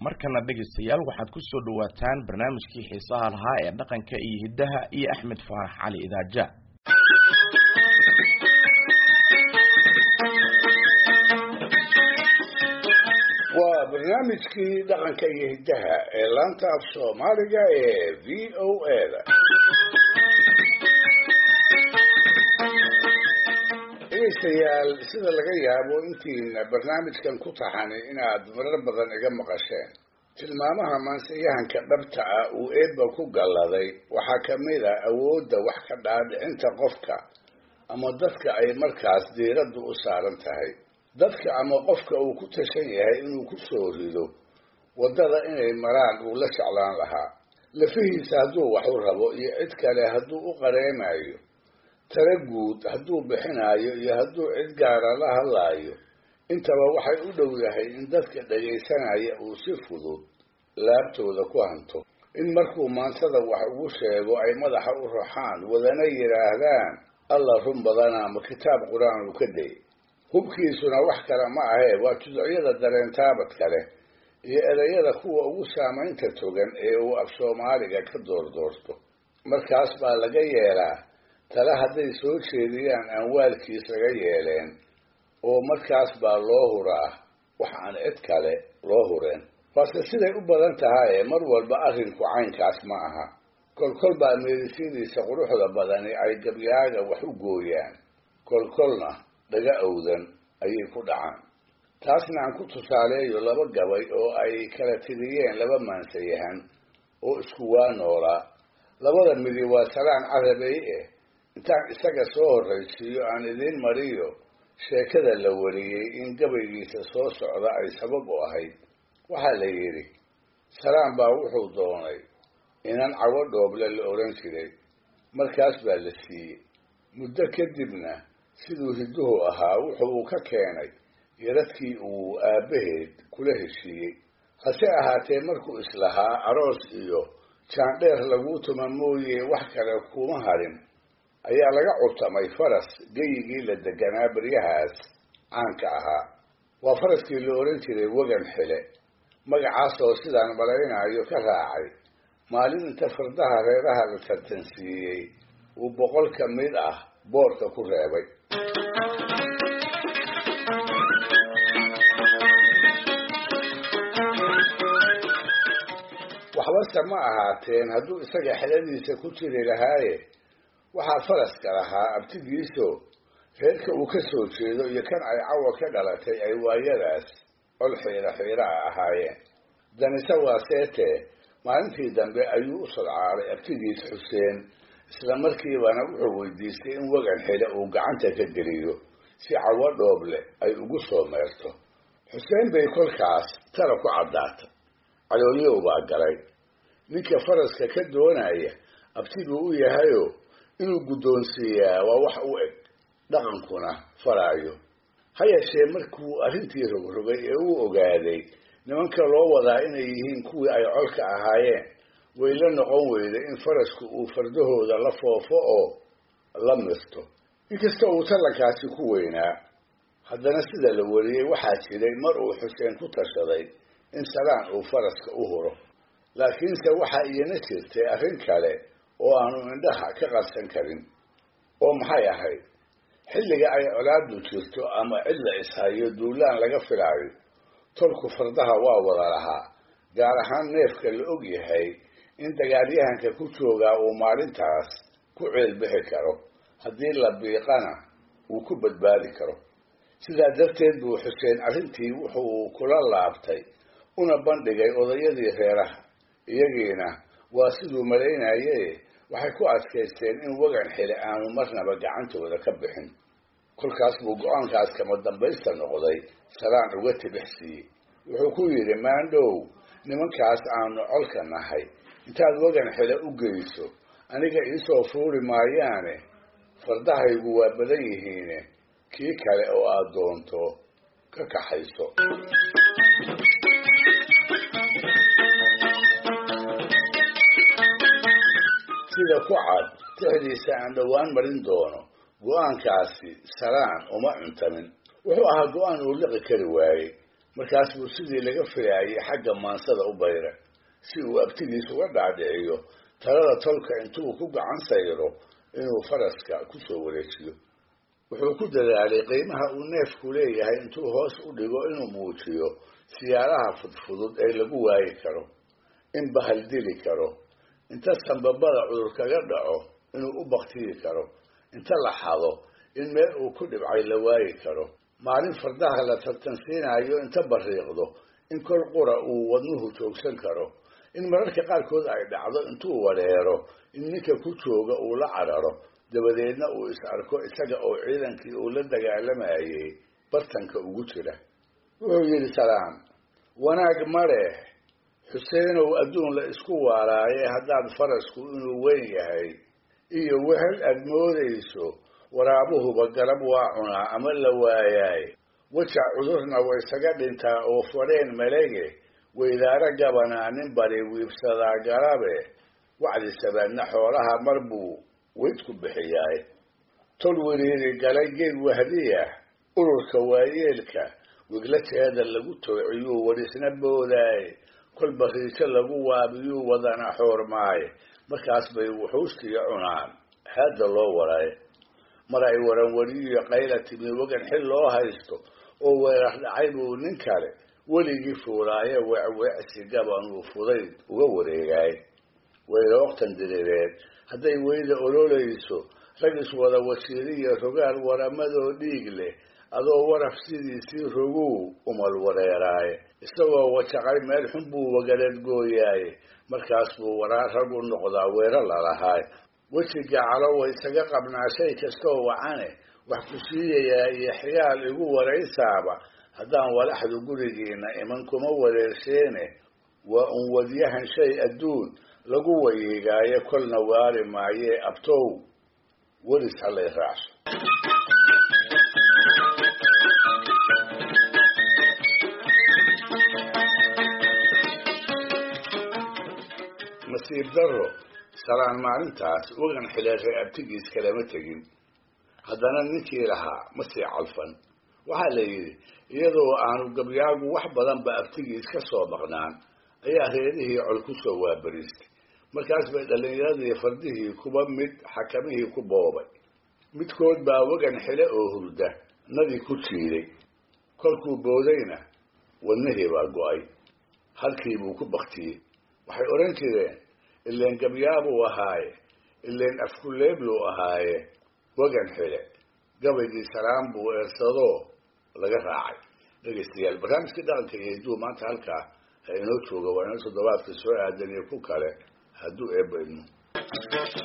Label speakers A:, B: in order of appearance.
A: markana dhegeystayaal waxaad ku soo dhawaataan barnaamijkii xiisaha lahaa ee dhaqanka iyo hiddaha iyo Axmed Faarax Cali Idaaja.
B: waa barnaamijkii dhaqanka iyo hiddaha ee laanta af Soomaaliga ee VOA-da. dhegeystayaal sida laga yaabo intiina barnaamijkan ku taxani inaad marar badan iga maqasheen tilmaamaha maansiyahanka dhabta ah uu eebba ku galladay waxaa ka mid ah awoodda wax ka dhaadhicinta qofka ama dadka ay markaas diiraddu u saaran tahay dadka ama qofka uu ku tashan yahay inuu ku soo rido waddada inay maraan uu la jeclaan lahaa lafihiisa hadduu wax u rabo iyo cid kale hadduu u qareemayo tala guud hadduu bixinayo iyo hadduu cid gaara la hadlaayo intaba waxay u dhow yahay in dadka dhagaysanaya uu si fudud laabtooda ku hanto in markuu maansada wax ugu sheego ay madaxa u ruxaan wadana yidhaahdaan alla run badana ma kitaab qur-aan uu ka day hubkiisuna wax kale ma ahee waa tuducyada dareentaabadka leh iyo erayada kuwa ugu saamaynta togan ee uu af Soomaaliga ka doordoorto markaas baa laga yeelaa tala hadday soo jeediyaan aan waalkiis laga yeeleen oo markaas baa loo huraa wax aan cid kale loo hureen balse siday u badan tahay mar walba arrinku caynkaas ma aha kolkol baa meedisidiisa quruxda badani ay gabyaaga wax u gooyaan kolkolna dhaga awdan ayay ku dhacaan taasna aan ku tusaaleeyo laba gabay oo ay kala tiriyeen laba maansayahan oo isku waa noolaa labada midi waa Salaan Carabey intaan isaga soo horraysiiyo aan idiin mariyo sheekada la wariyey in gabaygiisa soo socda ay sabab u ahayd waxaa la yidhi Salaan baa wuxuu doonay inaan cawo dhooble la oran jiray markaas baa la siiyey muddo kadibna siduu hidduhu ahaa wuxuu ka keenay yaradkii uu aabbaheed kula heshiiyey hase ahaatee markuu islahaa aroos iyo jaandheer lagu tuma mooye wax kale kuma harin ayaa laga curtamay faras geyigii la deganaa baryahaas caanka ahaa waa faraskii la oran jiray Wagan Xile magacaas oo sidaan malaynayo ka raacay maalin inta fardaha reeraha la tartansiiyey uu 100 ka mid ah boorka ku reebay waxba ma ahaateen hadduu isaga xiladiisa ku jiri lahaaye waxaa faraska lahaa abtigiiso reerka uu ka soo jeedo iyo kan ay cawa ka dhalatay ay waayadaas col xiira ahaayeen danise waa seetee maalintii dambe ayuu u sodcaalay abtigiis Xuseen isla markiibana wuxuu weydiistay in Wagan Xile uu gacanta ka geliyo si cawo dhooble ay ugu soo meerto Xuseen bay kolkaas tala ku caddaatay calooliyow baa galay ninka faraska ka doonaya abtigu u yahayo inuu guddoonsiiyaa waa wax u eg dhaqankuna faraayo ha yeeshee markuu arrintii rogrogay ee uu ogaaday nimanka loo wadaa inay yihiin kuwii ay colka ahaayeen way la noqon weyday in farasku uu fardahooda la foofo oo la mirto inkasta uu talankaasi ku weynaa haddana sida la wariyey waxaa jiray mar uu Xuseen ku tashaday in Salaan uu faraska u huro laakiinse waxaa iyana jirtay arrin kale oo aanu indhaha ka qarsan karin oo maxay ahayd xilliga ay colaadu jirto ama cid la ishayo duulaan laga filaayo tolku fardaha waa wada lahaa gaar ahaan neefka la og yahay in dagaalyahanka ku joogaa uu maalintaas ku ceelbixi karo haddii la biiqana uu ku badbaadi karo sidaa darteed buu Xuseen arrintii wuxuu kula laabtay una bandhigay odayadii reeraha iyagiina waa siduu malaynaye waxay ku adkaysteen in Wagan Xile aanu marnaba gacantooda ka bixin kolkaas buu go'aankaas kama dambaysta noqday Salaan uga tibixsiiyey wuxuu ku yidhi maandhow nimankaas aanu colka nahay intaad Wagan Xile u geyso aniga iisoo fuuri maayaane fardahaygu waa badan yihiine kii kale oo aad doonto ka kaxayso sida ku cad tixdiisa aan dhowaan marin doono go'aankaasi Salaan uma cuntamin wuxuu ahaa go'aan uu liqi kari waayey markaas buu sidii laga filaayay xagga maansada u bayra si uu abtigiis uga dhaadhiciyo talada tolka intuu ku gacan sayro inuu faraska ku soo wareejiyo. wuxuu ku dadaalay qiimaha uu neefku leeyahay intuu hoos u dhigo inuu muujiyo siyaalaha fudfudud ee lagu waayi karo, in bahal dili karo, inta sanbabada cudur kaga dhaco inuu u baktiyi karo, inta la xado in meel uu ku dhibcay la waayi karo, maalin fardaha la tartansiinayo inta bariiqdo in kol qura uu wadnuhu joogsan karo, in mararka qaarkood ay dhacdo intuu wareero in ninka ku jooga uu la cararo, dabadeedna uu is arko isaga oo ciidankii uu la dagaalamayay bartanka ugu jira. wuxuu yidhi Salaam, wanaag ma leh Xuseenow adduun la isku waaraaye haddaad farasku inuu weyn yahay iyo wehel aad moodayso waraabuhuba garab waa cunaa ama la waayaay, wajac cudurna way isaga dhintaa oo fadheen malege, weydaara gabanaa nin bari wiibsadaa garabe, wacdi sabaadna xoolaha mar buu weyd ku bixiyaay, tol weriiri galay geed wahdiya ururka waayeelka wiglateeda lagu toociyuu warisna boodaay, kolba riijo lagu waabiyuu wadana xoormaay, markaas bay wuxuustiya cunaan hadda loo waray. mar ay waranwariyo qayla timi wagan xil loo haysto oo weerar dhacay buu nin kale weligii fuulaaye weecweecsi gabanuu fudayd uga wareegay. weylooktan diriireed hadday weyda ololayso rag iswada wasiiriyo rogaal waramadoo dhiig leh adoo waraf sidiisii roguu umal wareeraaye, isagoo wajaqay meel xun buu wagareed gooyaaye, markaas buu waraa rag u noqdaa weero lalahaay. wejiga calowa isaga qabnaa shay kastoo wacane wax ku siiyayaa iyo xigaal igu waraysaaba, haddaan walaxdu gurigiina iman kuma wareersheene, waa un wadyahan shay adduun lagu wayiigaaye kolna waari maayee abtow welis halay raacso. nasiib darro Salaan maalintaas wagan xileeray abtigiis kalama tegin, haddana ninkii lahaa ma sii calfan. waxaa la yidhi iyadoo aanu gabyaagu wax badanba abtigiis ka soo maqnaan ayaa reerihii col ku soo waabariistay, markaas bay dhallinyaradii fardihii kuba mid xakamihii ku boobay. midkood baa wagan xile oo hurda nadi ku jiiday, kolkuu boodayna wadnihii baa go'ay, halkii buu ku baktiyey. waxay odhan jireen ileen gabyaabuu ahaaye, ileen afkuleebluu ahaaye, wagan xile gabaygii Salaam buu eersadoo laga raacay. dhegaystayaal, barnaamijkii dhaqanka iyo hidduu maanta halkaa ha inoo jooga, waa inoo toddobaadka soo aadan iyo ku kale hadduu eebba idmo.